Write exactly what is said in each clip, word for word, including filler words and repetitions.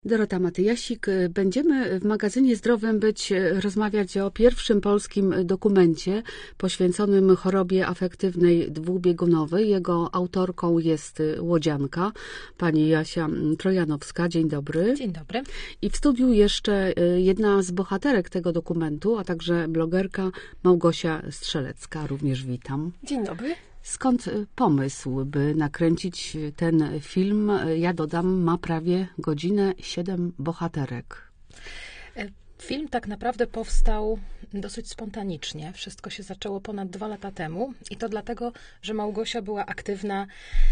Dorota Matyjasik. Będziemy w magazynie Zdrowym być rozmawiać o pierwszym polskim dokumencie poświęconym chorobie afektywnej dwubiegunowej. Jego autorką jest łodzianka, pani Jasia Trojanowska. Dzień dobry. Dzień dobry. I w studiu jeszcze jedna z bohaterek tego dokumentu, a także blogerka Małgosia Strzelecka. Również witam. Dzień dobry. Skąd pomysł, by nakręcić ten film? Ja dodam, ma prawie godzinę, siedem bohaterek. Film tak naprawdę powstał dosyć spontanicznie. Wszystko się zaczęło ponad dwa lata temu i to dlatego, że Małgosia była aktywna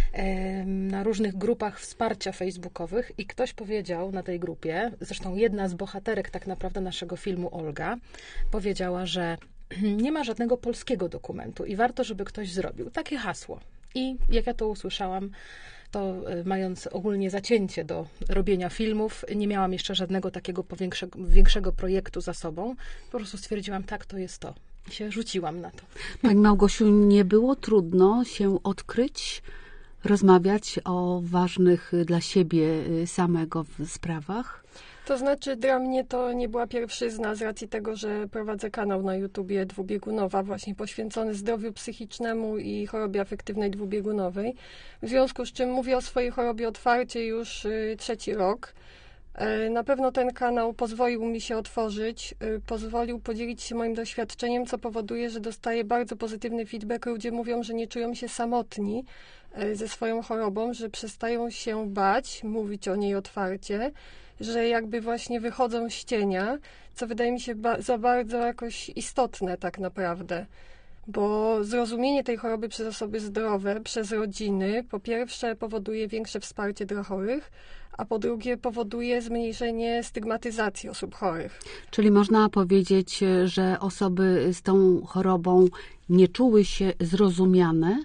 na różnych grupach wsparcia facebookowych i ktoś powiedział na tej grupie, zresztą jedna z bohaterek tak naprawdę naszego filmu, Olga, powiedziała, że nie ma żadnego polskiego dokumentu i warto, żeby ktoś zrobił. Takie hasło. I jak ja to usłyszałam, to mając ogólnie zacięcie do robienia filmów, nie miałam jeszcze żadnego takiego powiększego, większego projektu za sobą. Po prostu stwierdziłam, tak, to jest to. I się rzuciłam na to. Pani Małgosiu, nie było trudno się odkryć, rozmawiać o ważnych dla siebie samego sprawach? To znaczy, dla mnie to nie była pierwszyzna z racji tego, że prowadzę kanał na YouTubie Dwubiegunowa, właśnie poświęcony zdrowiu psychicznemu i chorobie afektywnej dwubiegunowej. W związku z czym mówię o swojej chorobie otwarcie już y, trzeci rok. Y, na pewno ten kanał pozwolił mi się otworzyć, y, pozwolił podzielić się moim doświadczeniem, co powoduje, że dostaję bardzo pozytywny feedback. Ludzie mówią, że nie czują się samotni y, ze swoją chorobą, że przestają się bać, mówić o niej otwarcie, że jakby właśnie wychodzą z cienia, co wydaje mi się ba- za bardzo jakoś istotne tak naprawdę. Bo zrozumienie tej choroby przez osoby zdrowe, przez rodziny, po pierwsze powoduje większe wsparcie dla chorych, a po drugie powoduje zmniejszenie stygmatyzacji osób chorych. Czyli można powiedzieć, że osoby z tą chorobą nie czuły się zrozumiane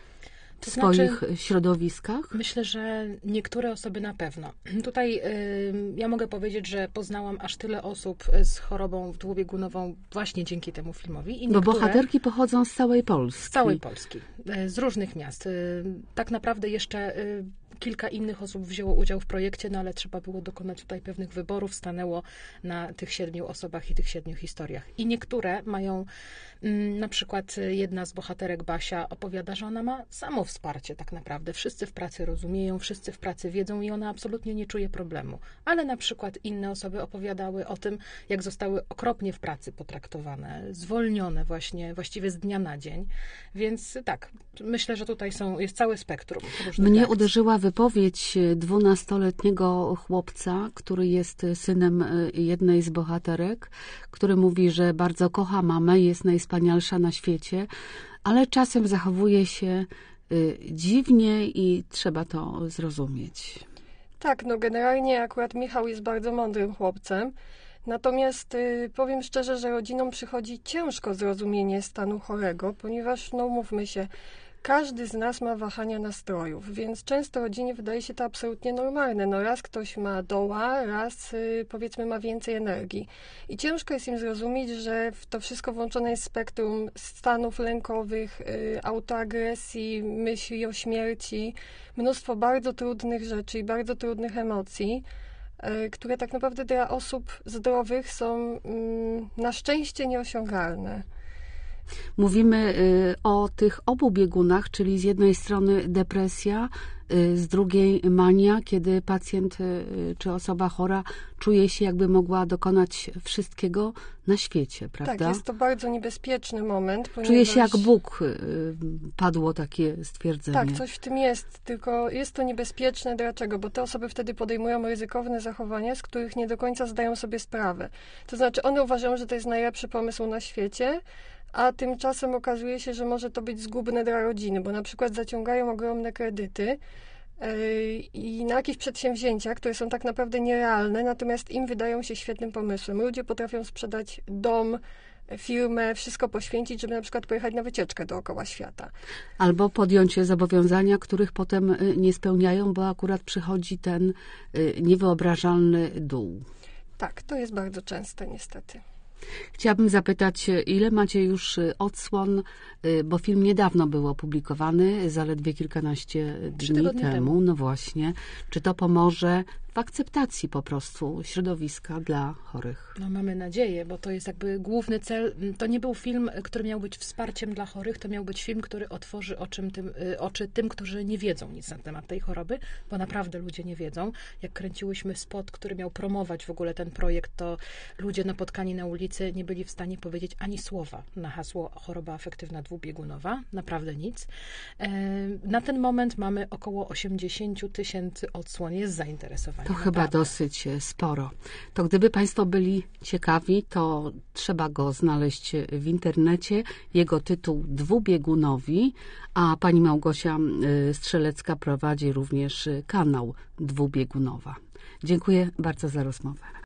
w To swoich znaczy, środowiskach? Myślę, że niektóre osoby na pewno. Tutaj y, ja mogę powiedzieć, że poznałam aż tyle osób z chorobą dwubiegunową właśnie dzięki temu filmowi. I Bo bohaterki pochodzą z całej Polski. Z całej Polski, y, z różnych miast. Y, tak naprawdę jeszcze y, kilka innych osób wzięło udział w projekcie, no ale trzeba było dokonać tutaj pewnych wyborów. Stanęło na tych siedmiu osobach i tych siedmiu historiach. I niektóre mają, mm, na przykład jedna z bohaterek, Basia, opowiada, że ona ma samo wsparcie tak naprawdę. Wszyscy w pracy rozumieją, wszyscy w pracy wiedzą i ona absolutnie nie czuje problemu. Ale na przykład inne osoby opowiadały o tym, jak zostały okropnie w pracy potraktowane, zwolnione właśnie, właściwie z dnia na dzień. Więc tak, myślę, że tutaj są, jest całe spektrum różnych Mnie reakcji. uderzyła wypowiedź dwunastoletniego chłopca, który jest synem jednej z bohaterek, który mówi, że bardzo kocha mamę, jest najwspanialsza na świecie, ale czasem zachowuje się dziwnie i trzeba to zrozumieć. Tak, no generalnie akurat Michał jest bardzo mądrym chłopcem. Natomiast y, powiem szczerze, że rodzinom przychodzi ciężko zrozumienie stanu chorego, ponieważ, no mówmy się, każdy z nas ma wahania nastrojów, więc często rodzinie wydaje się to absolutnie normalne. No raz ktoś ma doła, raz y, powiedzmy ma więcej energii. I ciężko jest im zrozumieć, że w to wszystko włączone jest spektrum stanów lękowych, y, autoagresji, myśli o śmierci, mnóstwo bardzo trudnych rzeczy i bardzo trudnych emocji, które tak naprawdę dla osób zdrowych są mm, na szczęście nieosiągalne. Mówimy o tych obu biegunach, czyli z jednej strony depresja, z drugiej mania, kiedy pacjent czy osoba chora czuje się, jakby mogła dokonać wszystkiego na świecie, prawda? Tak, jest to bardzo niebezpieczny moment. Ponieważ... Czuje się jak Bóg, padło takie stwierdzenie. Tak, coś w tym jest, tylko jest to niebezpieczne. Dlaczego? Bo te osoby wtedy podejmują ryzykowne zachowania, z których nie do końca zdają sobie sprawę. To znaczy one uważają, że to jest najlepszy pomysł na świecie, a tymczasem okazuje się, że może to być zgubne dla rodziny, bo na przykład zaciągają ogromne kredyty yy, i na jakieś przedsięwzięcia, które są tak naprawdę nierealne, natomiast im wydają się świetnym pomysłem. Ludzie potrafią sprzedać dom, firmę, wszystko poświęcić, żeby na przykład pojechać na wycieczkę dookoła świata. Albo podjąć zobowiązania, których potem nie spełniają, bo akurat przychodzi ten niewyobrażalny dół. Tak, to jest bardzo częste niestety. Chciałabym zapytać, ile macie już odsłon, bo film niedawno był opublikowany, zaledwie kilkanaście dni temu. temu. No właśnie. Czy to pomoże w akceptacji po prostu środowiska dla chorych. No mamy nadzieję, bo to jest jakby główny cel. To nie był film, który miał być wsparciem dla chorych, to miał być film, który otworzy oczym tym, oczy tym, którzy nie wiedzą nic na temat tej choroby, bo naprawdę ludzie nie wiedzą. Jak kręciłyśmy spot, który miał promować w ogóle ten projekt, to ludzie napotkani na ulicy nie byli w stanie powiedzieć ani słowa na hasło choroba afektywna dwubiegunowa. Naprawdę nic. Na ten moment mamy około osiemdziesiąt tysięcy odsłon, jest zainteresowanie. To naprawdę. chyba dosyć sporo. To gdyby Państwo byli ciekawi, to trzeba go znaleźć w internecie. Jego tytuł Dwubiegunowi, a pani Małgosia Strzelecka prowadzi również kanał Dwubiegunowa. Dziękuję bardzo za rozmowę.